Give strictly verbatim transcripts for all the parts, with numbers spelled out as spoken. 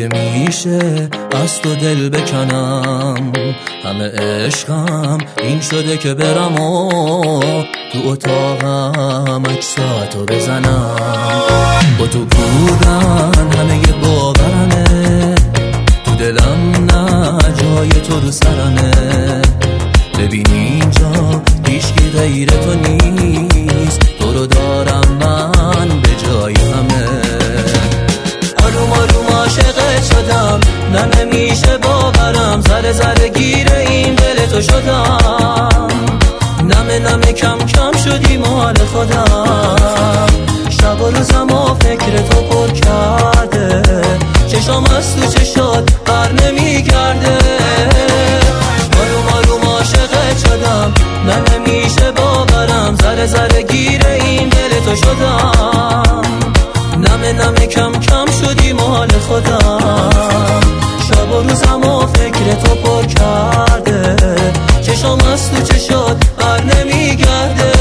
اگه میشه از تو دل بکنم، همه عشقم این شده که برم و تو اتاقم عکساتو بزنم. با تو بودن همه یه باورمه، تو دلم نه جای تو رو سرمه. ببین اینجا هیچکی غیر تو نیست، تو رو دارم من به جای همه. آروم آروم عاشقت شدم، نه نمیشه باورم، ذره ذره گیر این دل تو شدم. نمه نمه کم کم شدی مال خودم، شب و روزم و فکر تو پر کرده، چشام از تو چشات بر نمیگرده. آروم آروم عاشقت شدم، نه نمیشه باورم، ذره ذره گیر این دل تو شدم. نمه نمه کم کم شدی مال خودم، شب و روزم و فکر تو پر کرده، چشام از تو چشات بر نمیگرده.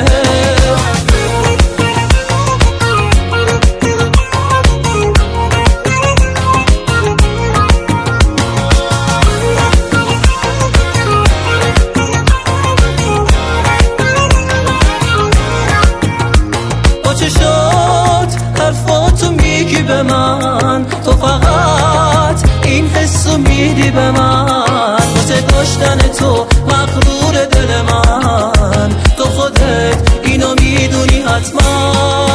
با چشات حرفاتو میگی به من، تو فقط این حسو میدی به من. واسه داشتن تو مغرور دل من، تو خودت اینو میدونی حتما.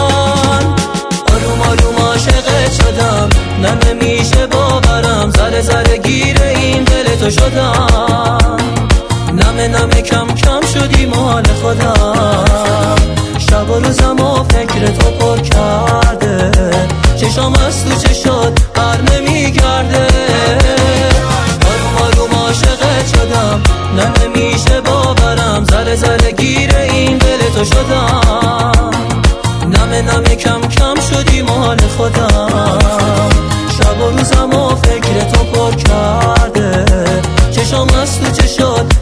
آروم آروم عاشقت شدم، نه نمیشه باورم، ذره ذره گیر این دل تو شدم. نمه نمه کم کم شدی مال خودم، شب و روزم و فکر تو پر کرده، چشام از تو چشات بر نمیگرده. آروم آروم عاشقت شدم، نه نمیشه باورم، ذره ذره گیر این دل تو شدم. نمه نمه کم کم شدی مال خودم، شب و روزم و فکر تو پر کرده، چشام از تو چشات